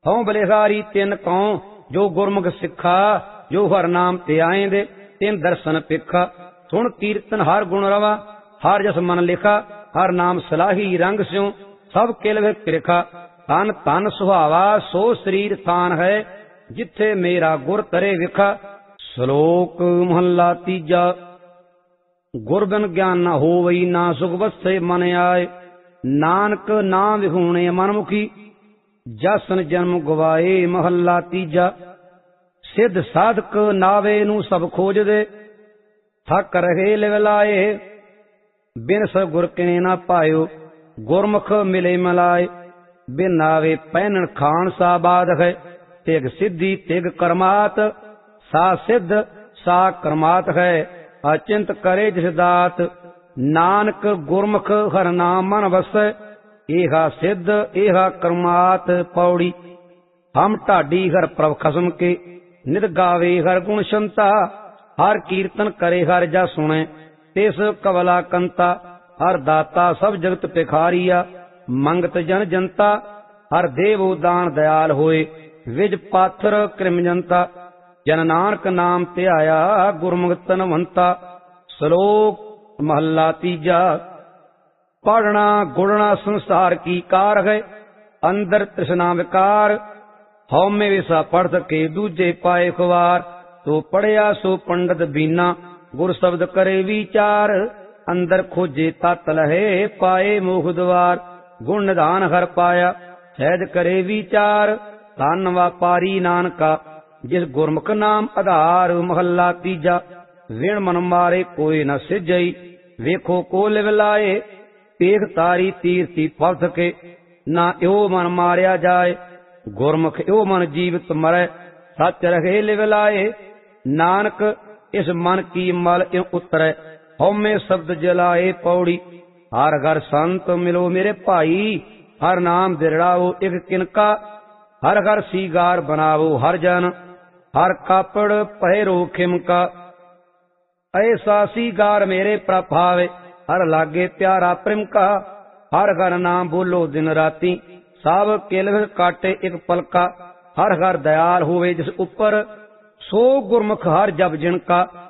ਹਉ ਬਲਿਹਾਰੀ ਤਿੰਨ ਕਉ ਜੋ ਗੁਰਮੁਖ ਸਿੱਖਾ। ਜੋ ਹਰ ਨਾਮ ਤੇ ਆਏਂਦੇ ਤਿੰਨ ਦਰਸ਼ਨ ਪਿੱਖਾ। ਸੁਣ ਕੀਰਤਨ ਹਰ ਗੁਣ ਰਵਾ ਹਰ ਜਸ ਮਨ ਲਿਖਾ। ਹਰ ਨਾਮ ਸਲਾਹੀ ਰੰਗ ਸਿਉ ਸਭ ਕਿਲ ਵਿਖ ਕਿਰਖਾ। ਤਨ ਤਨ ਸੁਹਾਵਾ ਸੋ ਸਰੀਰ ਥਾਨ ਹੈ ਜਿੱਥੇ ਮੇਰਾ ਗੁਰ ਤਰੇ ਵਿਖਾ। ਸ਼ਲੋਕ ਮਹੱਲਾ ਤੀਜਾ। ਗੁਰ ਬਿਨ ਗਿਆਨ ਨਾ ਹੋਵਈ ਨਾ ਸੁਖ ਵਸੈ ਮਨ ਆਏ। ਨਾਨਕ ਨਾਮ ਵਿਹੂਣੇ ਮਨਮੁਖੀ ਜਸਨ ਜਨਮ ਗਵਾਏ। ਮਹੱਲਾ ਤੀਜਾ। ਸਿੱਧ ਸਾਧਕ ਨਾਵੇ ਨੂੰ ਸਭ ਖੋਜਦੇ ਥੱਕ ਰਹੇ ਲਿਵ ਲਾਏ। ਬਿਨ ਸ ਗੁਰ ਕਿਨੇ ਨਾ ਪਾਇਓ ਗੁਰਮੁਖ ਮਿਲੇ ਮਲਾਏ। ਬਿਨ ਨਾਵੇ ਪਹਿਨਣ ਖਾਨ ਸਾ ਬਾਧ ਹੈ। ਤਿਗ ਸਿੱਧੀ ਤਿਗ ਕਰਮਾਤ ਸਾ ਸਿੱਧ ਸਾ ਕਰਮਾਤ ਹੈ। ਅਚਿੰਤ ਕਰੇ ਜਿਸ ਦਾਤ ਨਾਨਕ ਗੁਰਮੁਖ ਹਰ ਨਾਮ ਮਨ ਵਸੈ। ਏਹਾ ਸਿੱਧ ਏਹਾ ਕਰਮਾਤ ਪੌੜੀ। ਹਮ ਢਾਡੀ ਹਰ ਪ੍ਰਭ ਖਸਮ ਕੇ ਨਿਤ ਗਾਵੇ ਹਰ ਗੁਣ ਸ਼ੰਤਾ। ਹਰ ਕੀਰਤਨ ਕਰੇ ਹਰ ਜਾ ਸੁਣੇ ਤਿਸ ਕਵਲਾ ਕੰਤਾ। ਹਰ ਦਾਤਾ ਸਭ ਜਗਤ ਭਿਖਾਰੀਆ ਮੰਗਤ ਜਨ ਜਨਤਾ। ਹਰ ਦੇਵੋ ਦਾਨ ਦਇਆਲ ਹੋਏ ਵਿਜ ਪਾਥਰ ਕ੍ਰਿਮ ਜਨਤਾ। ਜਨ ਨਾਨਕ ਨਾਮ ਧਿਆਇਆ ਗੁਰਮੁਖ ਧਨਵੰਤਾ। ਸ਼ਲੋਕ ਮਹੱਲਾ ਤੀਜਾ। ਪੜਨਾ ਗੁੜਨਾ ਸੰਸਾਰ ਕੀ ਕਾਰ ਹੈ। ਅੰਦਰ ਤ੍ਰਿਸ਼ਨਾ ਵਿਕਾਰ ਹਉਮੈ ਵਿਸਾ ਪੜ ਸਕੇ ਦੂਜੇ ਪਾਏ ਖਵਾਰ। ਸੋ ਪੜਿਆ ਸੋ ਪੰਡਤ ਬੀਨਾ ਗੁਰ ਸ਼ਬਦ ਕਰੇ ਵਿਚਾਰ। ਅੰਦਰ ਖੋਜੇ ਤਤ ਲਹੇ ਪਾਏ ਮੋਖ ਦਵਾਰ। ਗੁਣ ਨਿਧਾਨ ਹਰ ਪਾਇਆ ਸਹਿਜ ਕਰੇ ਵਿਚਾਰ। ਧਨ ਵਾਪਾਰੀ ਨਾਨਕਾ ਜਿਸ ਗੁਰਮੁਖ ਨਾਮ ਆਧਾਰ। ਮਹੱਲਾ ਤੀਜਾ। ਵਿਣ ਮਨ ਮਾਰੇ ਕੋਈ ਨ ਸਿਜਈ ਵੇਖੋ ਕੋ ਲਿਵ ਲਾਏ। ਪੇਖ ਤਾਰੀ ਤੀਰਤੀ ਫਲ ਸਕੇ ਨਾ ਇਹੋ ਮਨ ਮਾਰਿਆ ਜਾਏ। ਗੁਰਮੁਖ ਇਹੋ ਮਨ ਜੀਵਤ ਮਰੈ ਸੱਚ ਰਹੇ ਲਿਵ ਲਾਏ। ਨਾਨਕ ਇਸ ਮਨ ਕੀ ਮਲ ਇਉ ਉਤਰੈ ਹਉਮੈ ਸ਼ਬਦ ਜਲਾਏ। ਪੌੜੀ ਹਰ ਘਰ ਸੰਤ ਮਿਲੋ ਮੇਰੇ ਭਾਈ। ਹਰ ਨਾਮ ਬਿਰੜਾਓ ਇਕ ਕਿਨਕਾ। ਹਰ ਘਰ ਸੀਗਾਰ ਬਣਾਵੋ ਹਰ ਜਨ ਹਰ ਕਾਪੜ ਪਹਿਰੋ ਖਿਮਕਾ। ਐਸਾ ਸੀਗਾਰ ਮੇਰੇ ਪ੍ਰਭਾਵੇ ਹਰ ਲਾਗੇ ਪਿਆਰਾ ਪ੍ਰਿਮਕਾ। ਹਰ ਘਰ ਨਾਮ ਬੋਲੋ ਦਿਨ ਰਾਤੀ ਸਭ ਕਿਲ ਕਾਟੇ ਇਕ ਪਲਕਾ। ਹਰ ਘਰ ਦਇਆਲ ਹੋਵੇ ਜਿਸ ਉੱਪਰ ਸੋ ਗੁਰਮੁਖ ਹਰ ਜਪ ਜਿਣਕਾ।